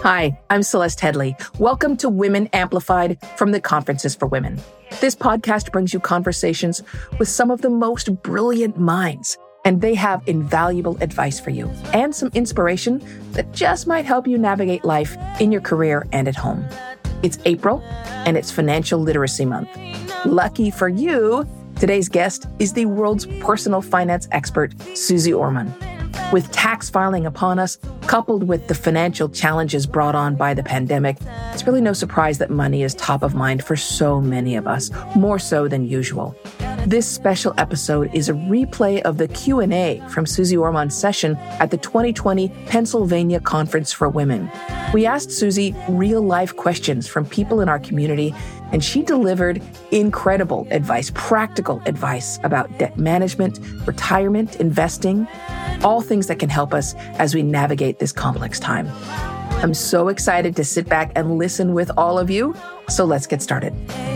Hi, I'm Celeste Headley. Welcome to Women Amplified from the Conferences for Women. This podcast brings you conversations with some of the most brilliant minds, and they have invaluable advice for you and some inspiration that just might help you navigate life in your career and at home. It's April, and it's Financial Literacy Month. Lucky for you, today's guest is the world's personal finance expert, Suze Orman. With tax filing upon us, coupled with the financial challenges brought on by the pandemic, it's really no surprise that money is top of mind for so many of us, more so than usual. This special episode is a replay of the Q&A from Suze Orman's session at the 2020 Pennsylvania Conference for Women. We asked Suze real-life questions from people in our community, and she delivered incredible advice, practical advice about debt management, retirement, investing, all things that can help us as we navigate this complex time. I'm so excited to sit back and listen with all of you, so let's get started.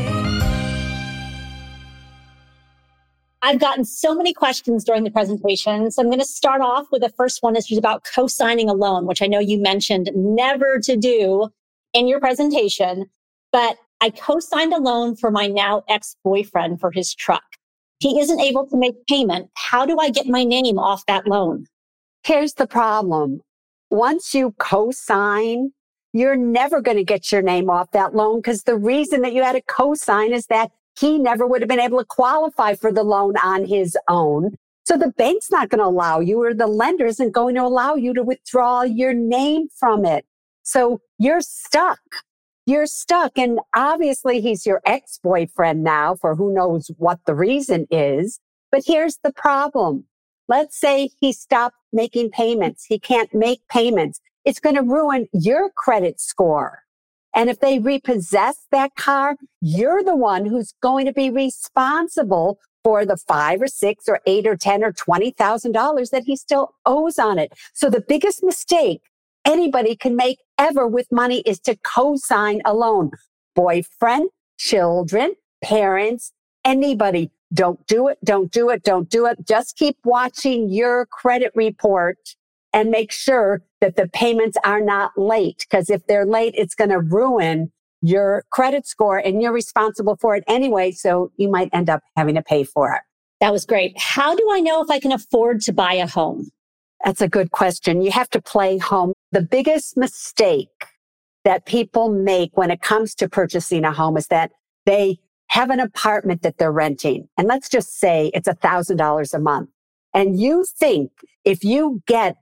I've gotten so many questions during the presentation. So I'm going to start off with the first one, is just about co-signing a loan, which I know you mentioned never to do in your presentation. But I co-signed a loan for my now ex-boyfriend for his truck. He isn't able to make payment. How do I get my name off that loan? Here's the problem. Once you co-sign, you're never going to get your name off that loan, because the reason that you had to co-sign is that he never would have been able to qualify for the loan on his own. So the bank's not going to allow you, or the lender isn't going to allow you to withdraw your name from it. So you're stuck. You're stuck. And obviously he's your ex-boyfriend now, for who knows what the reason is. But here's the problem. Let's say he stopped making payments. He can't make payments. It's going to ruin your credit score. And if they repossess that car, you're the one who's going to be responsible for the $5 or $6 or $8 or $10 or $20,000 that he still owes on it. So the biggest mistake anybody can make ever with money is to co-sign a loan. Boyfriend, children, parents, anybody. Don't do it. Don't do it. Don't do it. Just keep watching your credit report and make sure that the payments are not late. Because if they're late, it's going to ruin your credit score, and you're responsible for it anyway. So you might end up having to pay for it. That was great. How do I know if I can afford to buy a home? That's a good question. You have to play home. The biggest mistake that people make when it comes to purchasing a home is that they have an apartment that they're renting. And let's just say it's $1,000 a month. And you think if you get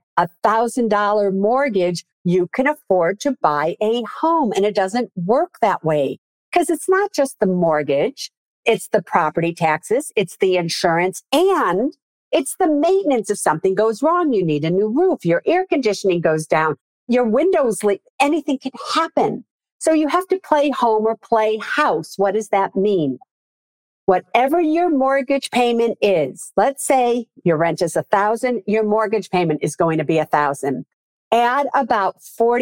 $1,000 mortgage, you can afford to buy a home. And it doesn't work that way, because it's not just the mortgage. It's the property taxes. It's the insurance, and it's the maintenance. If something goes wrong, you need a new roof, your air conditioning goes down, your windows leak, anything can happen. So you have to play home or play house. What does that mean? Whatever your mortgage payment is, let's say your rent is $1,000, your mortgage payment is going to be $1,000. Add about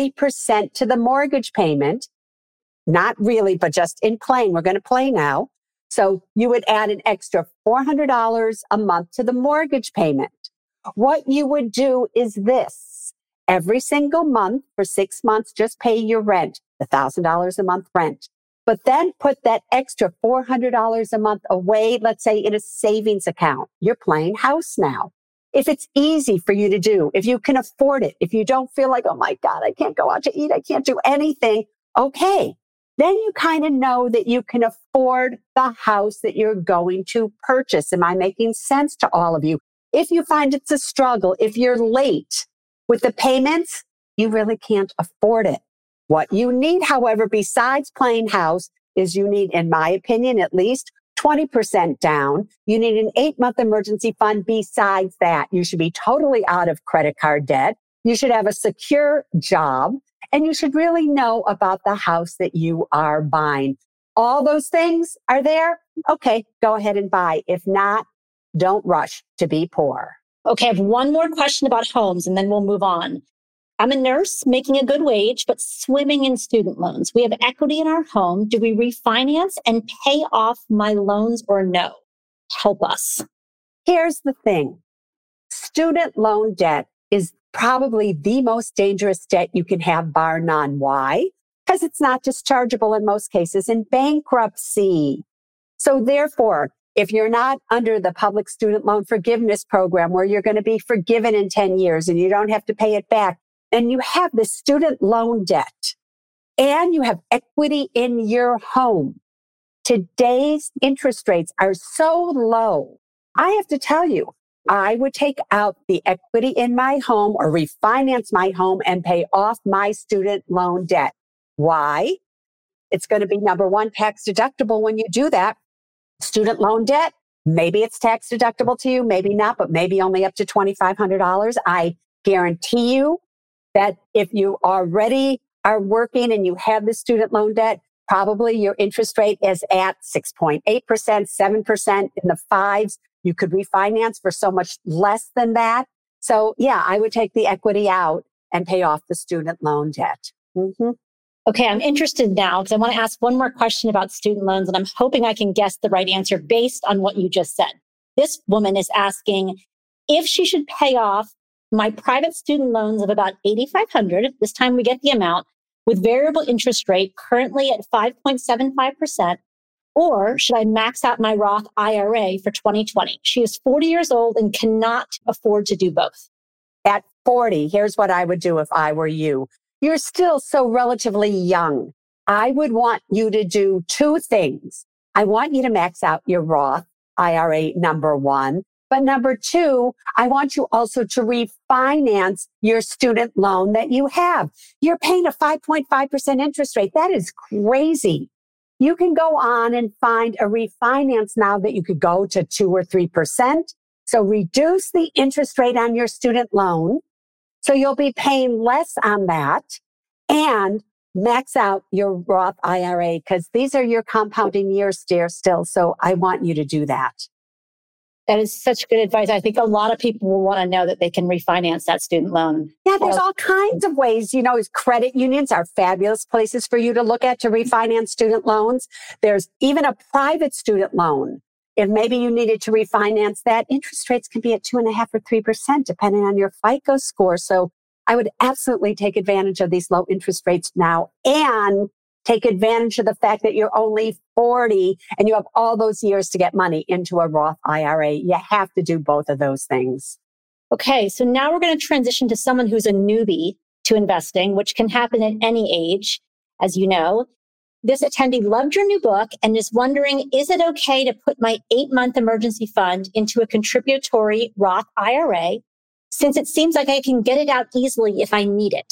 40% to the mortgage payment. Not really, but just in playing. We're going to play now. So you would add an extra $400 a month to the mortgage payment. What you would do is this. Every single month for 6 months, just pay your rent, the $1,000 a month rent. But then put that extra $400 a month away, let's say in a savings account. You're playing house now. If it's easy for you to do, if you can afford it, if you don't feel like, oh my God, I can't go out to eat, I can't do anything, okay. Then you kind of know that you can afford the house that you're going to purchase. Am I making sense to all of you? If you find it's a struggle, if you're late with the payments, you really can't afford it. What you need, however, besides playing house, is you need, in my opinion, at least 20% down. You need an 8-month emergency fund. Besides that, you should be totally out of credit card debt. You should have a secure job, and you should really know about the house that you are buying. All those things are there. Okay, go ahead and buy. If not, don't rush to be poor. Okay, I have one more question about homes, and then we'll move on. I'm a nurse making a good wage, but swimming in student loans. We have equity in our home. Do we refinance and pay off my loans or no? Help us. Here's the thing. Student loan debt is probably the most dangerous debt you can have, bar none. Why? Because it's not dischargeable in most cases in bankruptcy. So therefore, if you're not under the public student loan forgiveness program where you're going to be forgiven in 10 years and you don't have to pay it back, and you have the student loan debt and you have equity in your home, today's interest rates are so low. I have to tell you, I would take out the equity in my home or refinance my home and pay off my student loan debt. Why? It's going to be number one, tax deductible when you do that. Student loan debt, maybe it's tax deductible to you, maybe not, but maybe only up to $2,500. I guarantee you that if you already are working and you have the student loan debt, probably your interest rate is at 6.8%, 7% in the fives. You could refinance for so much less than that. So yeah, I would take the equity out and pay off the student loan debt. Mm-hmm. Okay, I'm interested now because I want to ask one more question about student loans, and I'm hoping I can guess the right answer based on what you just said. This woman is asking if she should pay off my private student loans of about $8,500. This time we get the amount with variable interest rate currently at 5.75%, or should I max out my Roth IRA for 2020? She is 40 years old and cannot afford to do both. At 40, here's what I would do if I were you. You're still so relatively young. I would want you to do two things. I want you to max out your Roth IRA, number one. But number two, I want you also to refinance your student loan that you have. You're paying a 5.5% interest rate. That is crazy. You can go on and find a refinance now that you could go to 2 or 3%. So reduce the interest rate on your student loan. So you'll be paying less on that, and max out your Roth IRA because these are your compounding years, dear, still. So I want you to do that. That is such good advice. I think a lot of people will want to know that they can refinance that student loan. Yeah, there's all kinds of ways. You know, credit unions are fabulous places for you to look at to refinance student loans. There's even a private student loan. If maybe you needed to refinance that, interest rates can be at 2.5% or 3%, depending on your FICO score. So I would absolutely take advantage of these low interest rates now and take advantage of the fact that you're only 40 and you have all those years to get money into a Roth IRA. You have to do both of those things. Okay, so now we're going to transition to someone who's a newbie to investing, which can happen at any age, as you know. This attendee loved your new book and is wondering, is it okay to put my 8-month emergency fund into a contributory Roth IRA, since it seems like I can get it out easily if I need it?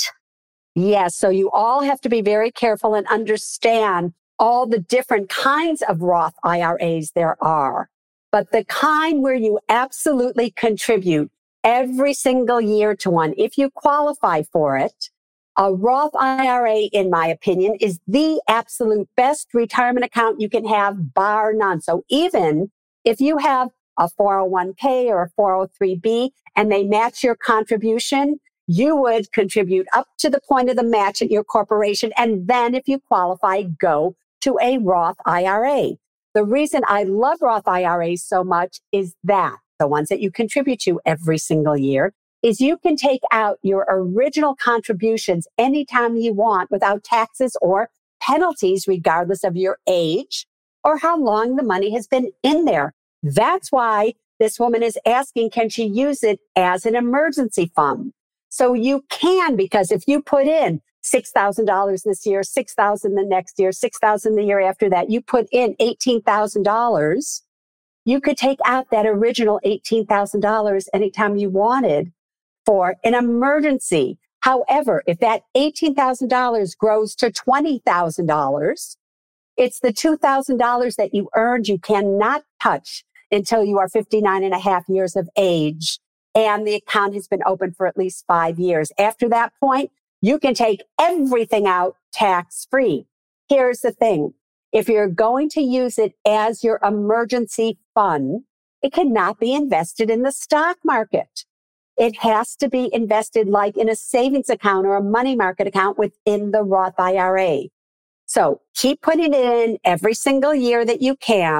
Yes, so you all have to be very careful and understand all the different kinds of Roth IRAs there are. But the kind where you absolutely contribute every single year to one, if you qualify for it, a Roth IRA, in my opinion, is the absolute best retirement account you can have, bar none. So even if you have a 401k or a 403b and they match your contribution, you would contribute up to the point of the match at your corporation. And then if you qualify, go to a Roth IRA. The reason I love Roth IRAs so much is that the ones that you contribute to every single year is you can take out your original contributions anytime you want without taxes or penalties, regardless of your age or how long the money has been in there. That's why this woman is asking, can she use it as an emergency fund? So you can, because if you put in $6,000 this year, $6,000 the next year, $6,000 the year after that, you put in $18,000, you could take out that original $18,000 anytime you wanted for an emergency. However, if that $18,000 grows to $20,000, it's the $2,000 that you earned you cannot touch until you are 59 and a half years of age. And the account has been open for at least 5 years. After that point, you can take everything out tax-free. Here's the thing. If you're going to use it as your emergency fund, it cannot be invested in the stock market. It has to be invested like in a savings account or a money market account within the Roth IRA. So keep putting it in every single year that you can,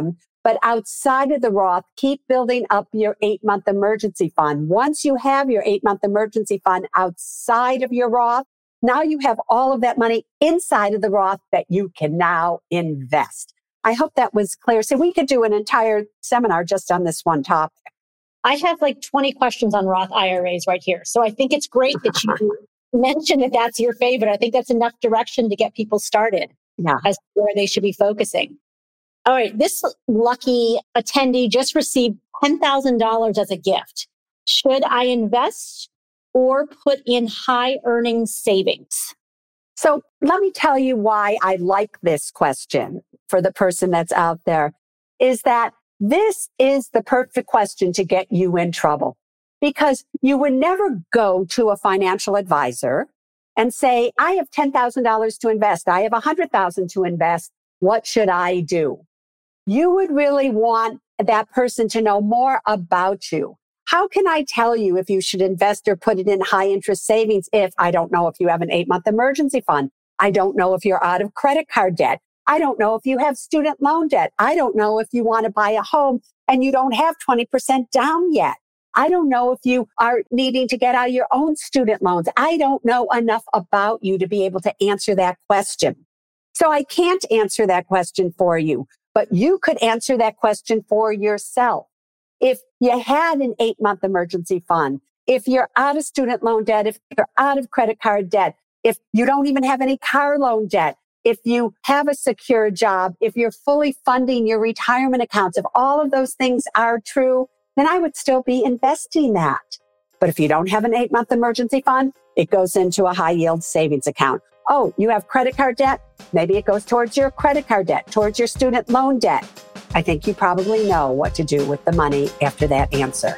But outside of the Roth, keep building up your 8-month emergency fund. Once you have your 8-month emergency fund outside of your Roth, now you have all of that money inside of the Roth that you can now invest. I hope that was clear. So we could do an entire seminar just on this one topic. I have like 20 questions on Roth IRAs right here. So I think it's great that you mentioned that that's your favorite. I think that's enough direction to get people started as to where they should be focusing. All right. This lucky attendee just received $10,000 as a gift. Should I invest or put in high earning savings? So let me tell you why I like this question for the person that's out there, is that this is the perfect question to get you in trouble, because you would never go to a financial advisor and say, I have $10,000 to invest. I have $100,000 to invest. What should I do? You would really want that person to know more about you. How can I tell you if you should invest or put it in high interest savings if I don't know if you have an 8-month emergency fund? I don't know if you're out of credit card debt. I don't know if you have student loan debt. I don't know if you want to buy a home and you don't have 20% down yet. I don't know if you are needing to get out your own student loans. I don't know enough about you to be able to answer that question. So I can't answer that question for you, but you could answer that question for yourself. If you had an 8-month emergency fund, if you're out of student loan debt, if you're out of credit card debt, if you don't even have any car loan debt, if you have a secure job, if you're fully funding your retirement accounts, if all of those things are true, then I would still be investing that. But if you don't have an 8-month emergency fund, it goes into a high yield savings account. Oh, you have credit card debt? Maybe it goes towards your credit card debt, towards your student loan debt. I think you probably know what to do with the money after that answer.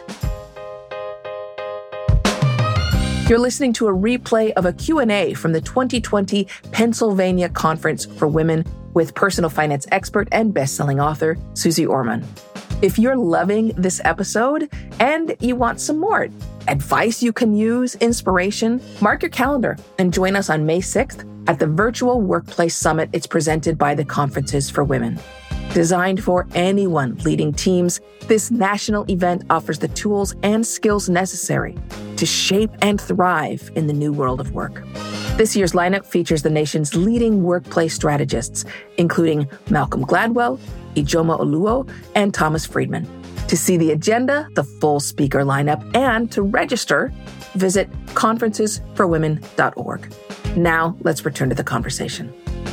You're listening to a replay of a Q&A from the 2020 Pennsylvania Conference for Women with personal finance expert and best-selling author Suze Orman. If you're loving this episode and you want some more advice you can use, inspiration, mark your calendar and join us on May 6th at the Virtual Workplace Summit. It's presented by the Conferences for Women. Designed for anyone leading teams, this national event offers the tools and skills necessary to shape and thrive in the new world of work. This year's lineup features the nation's leading workplace strategists, including Malcolm Gladwell, Ijoma Oluo, and Thomas Friedman. To see the agenda, the full speaker lineup, and to register, visit conferencesforwomen.org. Now, let's return to the conversation.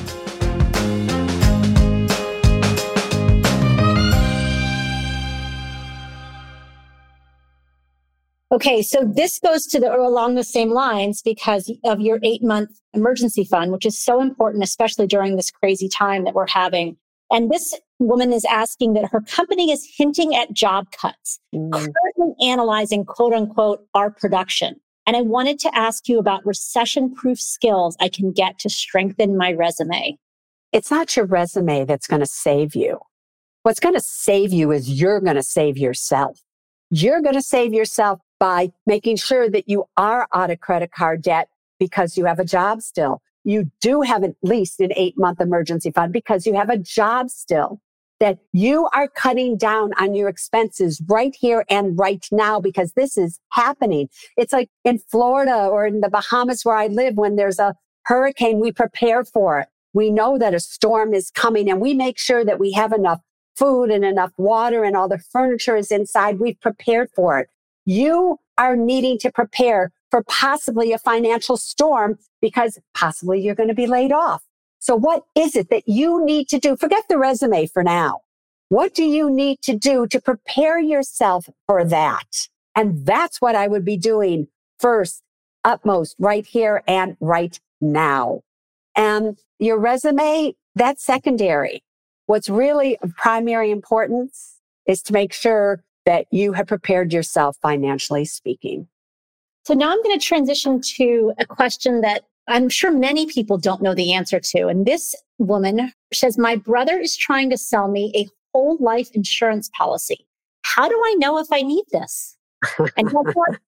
Okay, so this goes along the same lines because of your 8-month emergency fund, which is so important, especially during this crazy time that we're having. And this woman is asking that her company is hinting at job cuts, currently analyzing, quote unquote, our production. And I wanted to ask you about recession-proof skills I can get to strengthen my resume. It's not your resume that's going to save you. What's going to save you is you're going to save yourself. You're going to save yourself by making sure that you are out of credit card debt because you have a job still. You do have at least an 8-month emergency fund because you have a job still. That you are cutting down on your expenses right here and right now because this is happening. It's like in Florida or in the Bahamas where I live, when there's a hurricane, we prepare for it. We know that a storm is coming and we make sure that we have enough food and enough water and all the furniture is inside. We've prepared for it. You are needing to prepare for possibly a financial storm because possibly you're going to be laid off. So what is it that you need to do? Forget the resume for now. What do you need to do to prepare yourself for that? And that's what I would be doing first, utmost, right here and right now. And your resume, that's secondary. What's really of primary importance is to make sure that you have prepared yourself financially speaking. So now I'm going to transition to a question that I'm sure many people don't know the answer to. And this woman says, my brother is trying to sell me a whole life insurance policy. How do I know if I need this? And her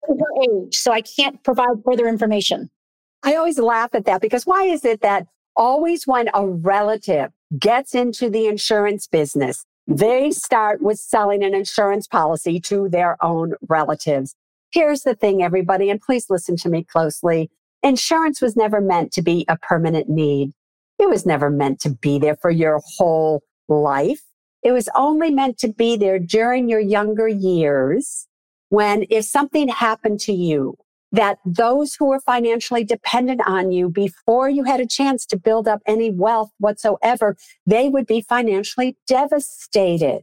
age, so I can't provide further information. I always laugh at that because why is it that always when a relative gets into the insurance business, They start with selling an insurance policy to their own relatives. Here's the thing, everybody, and please listen to me closely. Insurance was never meant to be a permanent need. It was never meant to be there for your whole life. It was only meant to be there during your younger years when if something happened to you, that those who were financially dependent on you before you had a chance to build up any wealth whatsoever, they would be financially devastated.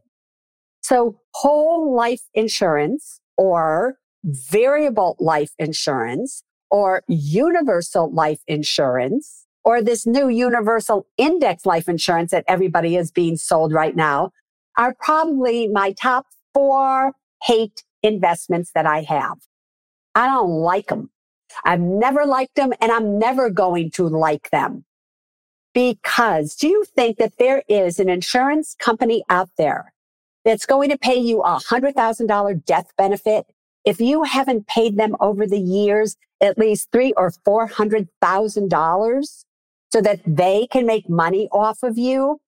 So whole life insurance or variable life insurance or universal life insurance or this new universal index life insurance that everybody is being sold right now are probably my top 4 hate investments that I have. I don't like them. I've never liked them and I'm never going to like them. Because do you think that there is an insurance company out there that's going to pay you a $100,000 death benefit if you haven't paid them over the years at least $300,000 or $400,000 so that they can make money off of you?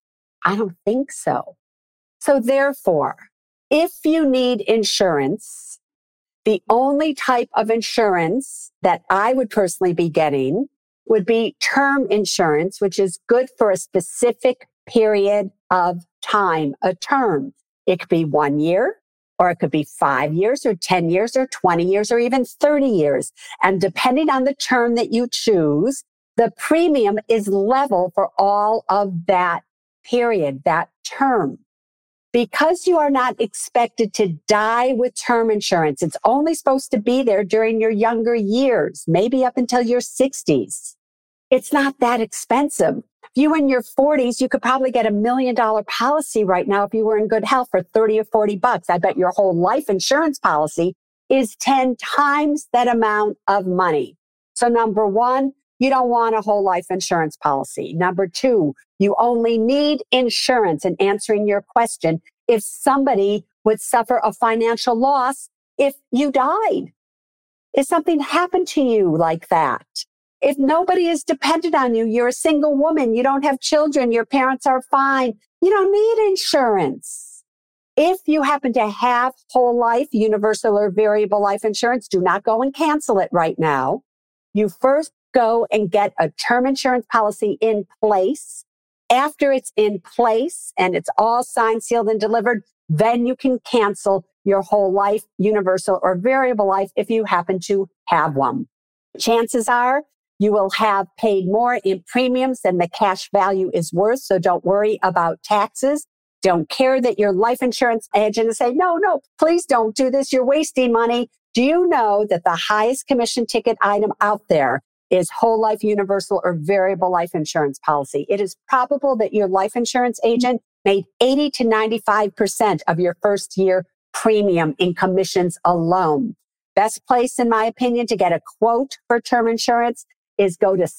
I don't think so. So therefore, if you need insurance, the only type of insurance that I would personally be getting would be term insurance, which is good for a specific period of time, a term. It could be 1 year, or it could be 5 years, or 10 years, or 20 years, or even 30 years. And depending on the term that you choose, the premium is level for all of that period, that term. Because you are not expected to die with term insurance, it's only supposed to be there during your younger years, maybe up until your 60s. It's not that expensive. If you were in your 40s, you could probably get $1 million policy right now if you were in good health for 30 or 40 bucks. I bet your whole life insurance policy is 10 times that amount of money. So number 1, you don't want a whole life insurance policy. Number 2, you only need insurance, and answering your question, if somebody would suffer a financial loss if you died, if something happened to you like that. If nobody is dependent on you, you're a single woman, you don't have children, your parents are fine, you don't need insurance. If you happen to have whole life, universal or variable life insurance, do not go and cancel it right now. You first go and get a term insurance policy in place. After it's in place and it's all signed, sealed, and delivered, then you can cancel your whole life, universal or variable life if you happen to have one. Chances are you will have paid more in premiums than the cash value is worth, so don't worry about taxes. Don't care that your life insurance agent is saying, no, please don't do this. You're wasting money. Do you know that the highest commission ticket item out there is whole life, universal, or variable life insurance policy? It is probable that your life insurance agent made 80 to 95% of your first year premium in commissions alone. Best place, in my opinion, to get a quote for term insurance is go to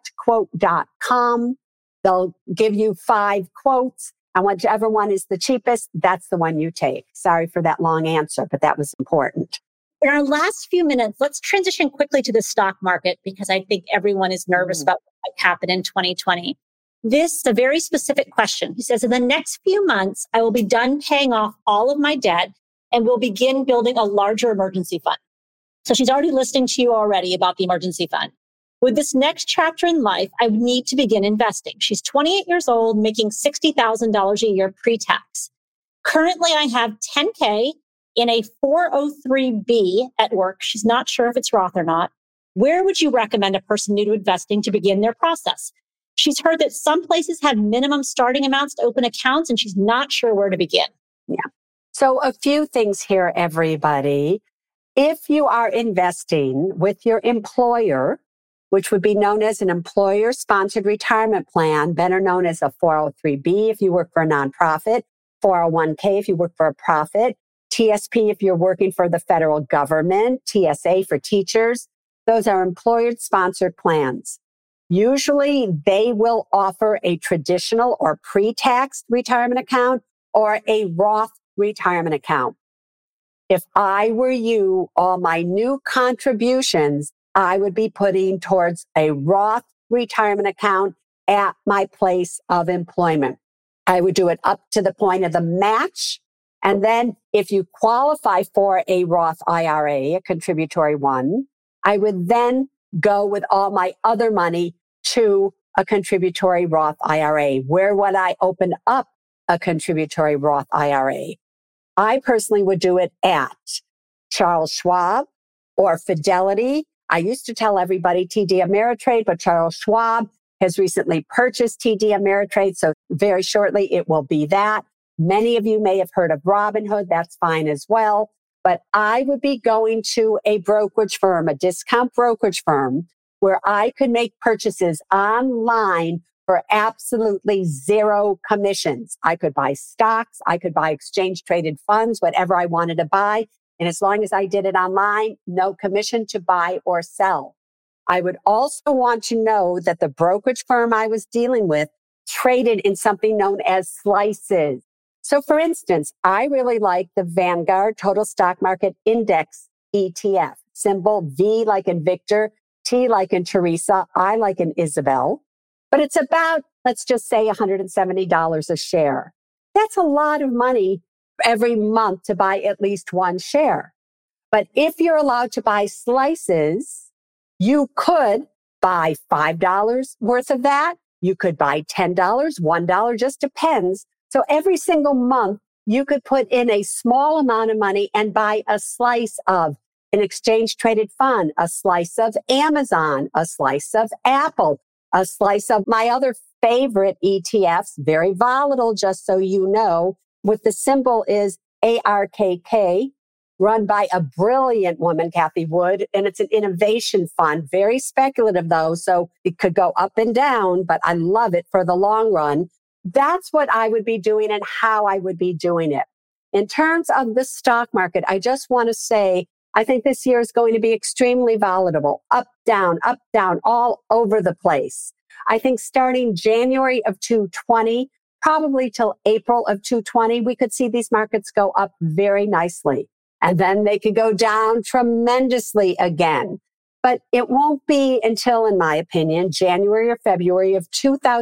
selectquote.com. They'll give you 5 quotes, and whichever one is the cheapest, that's the one you take. Sorry for that long answer, but that was important. In our last few minutes, let's transition quickly to the stock market because I think everyone is nervous about what might happen in 2020. This is a very specific question. He says, in the next few months, I will be done paying off all of my debt and will begin building a larger emergency fund. So she's already listening to you already about the emergency fund. With this next chapter in life, I would need to begin investing. She's 28 years old, making $60,000 a year pre-tax. Currently, I have $10K in a 403B at work. She's not sure if it's Roth or not. Where would you recommend a person new to investing to begin their process? She's heard that some places have minimum starting amounts to open accounts, and she's not sure where to begin. Yeah. So a few things here, everybody. If you are investing with your employer, which would be known as an employer-sponsored retirement plan, better known as a 403B if you work for a nonprofit, 401k if you work for a profit, TSP if you're working for the federal government, TSA for teachers. Those are employer-sponsored plans. Usually they will offer a traditional or pre-tax retirement account or a Roth retirement account. If I were you, all my new contributions, I would be putting towards a Roth retirement account at my place of employment. I would do it up to the point of the match. And then if you qualify for a Roth IRA, a contributory one, I would then go with all my other money to a contributory Roth IRA. Where would I open up a contributory Roth IRA? I personally would do it at Charles Schwab or Fidelity. I used to tell everybody TD Ameritrade, but Charles Schwab has recently purchased TD Ameritrade. So very shortly it will be that. Many of you may have heard of Robinhood. That's fine as well. But I would be going to a brokerage firm, a discount brokerage firm, where I could make purchases online for absolutely zero commissions. I could buy stocks. I could buy exchange traded funds, whatever I wanted to buy. And as long as I did it online, no commission to buy or sell. I would also want to know that the brokerage firm I was dealing with traded in something known as slices. So for instance, I really like the Vanguard Total Stock Market Index ETF, symbol V like in Victor, T like in Teresa, I like in Isabel. But it's about, let's just say $170 a share. That's a lot of money every month to buy at least one share. But if you're allowed to buy slices, you could buy $5 worth of that. You could buy $10, $1, just depends. So every single month, you could put in a small amount of money and buy a slice of an exchange traded fund, a slice of Amazon, a slice of Apple, a slice of my other favorite ETFs, very volatile, just so you know, with the symbol is ARKK, run by a brilliant woman, Kathy Wood, and it's an innovation fund, very speculative though, so it could go up and down, but I love it for the long run. That's what I would be doing and how I would be doing it. In terms of the stock market, I just want to say, I think this year is going to be extremely volatile, up, down, all over the place. I think starting January of 2020, probably till April of 2020, we could see these markets go up very nicely. And then they could go down tremendously again. But it won't be until, in my opinion, January or February of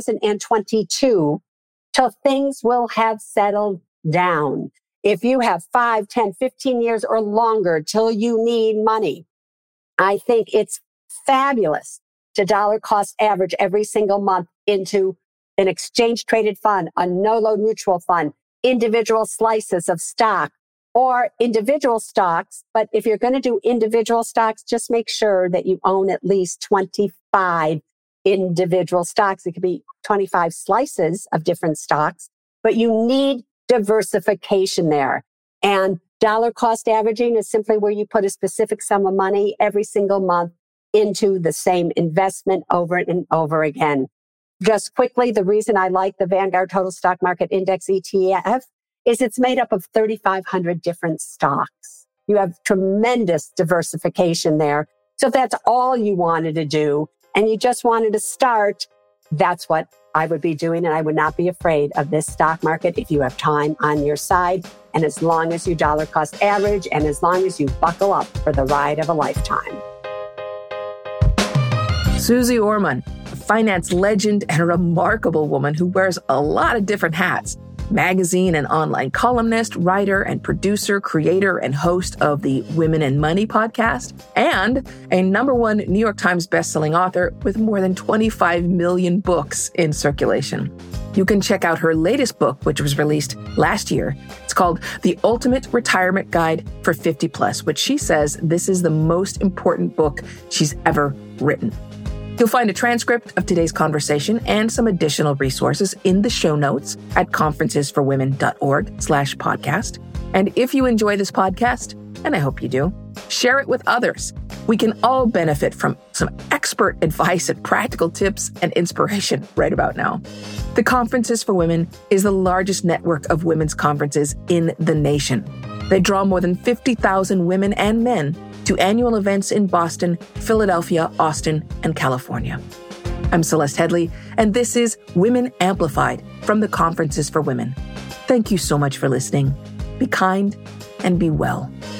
2022 till things will have settled down. If you have 5, 10, 15 years or longer till you need money, I think it's fabulous to dollar cost average every single month into an exchange traded fund, a no-load mutual fund, individual slices of stock or individual stocks. But if you're going to do individual stocks, just make sure that you own at least 25 individual stocks. It could be 25 slices of different stocks, but you need diversification there. And dollar cost averaging is simply where you put a specific sum of money every single month into the same investment over and over again. Just quickly, the reason I like the Vanguard Total Stock Market Index ETF is it's made up of 3,500 different stocks. You have tremendous diversification there. So if that's all you wanted to do and you just wanted to start, that's what I would be doing. And I would not be afraid of this stock market if you have time on your side. And as long as you dollar cost average and as long as you buckle up for the ride of a lifetime. Suze Orman, a finance legend and a remarkable woman who wears a lot of different hats. Magazine and online columnist, writer and producer, creator and host of the Women and Money podcast, and a #1 New York Times bestselling author with more than 25 million books in circulation. You can check out her latest book, which was released last year. It's called The Ultimate Retirement Guide for 50 Plus, which she says this is the most important book she's ever written. You'll find a transcript of today's conversation and some additional resources in the show notes at conferencesforwomen.org/podcast. And if you enjoy this podcast, and I hope you do, share it with others. We can all benefit from some expert advice and practical tips and inspiration right about now. The Conferences for Women is the largest network of women's conferences in the nation. They draw more than 50,000 women and men to annual events in Boston, Philadelphia, Austin, and California. I'm Celeste Headlee, and this is Women Amplified from the Conferences for Women. Thank you so much for listening. Be kind and be well.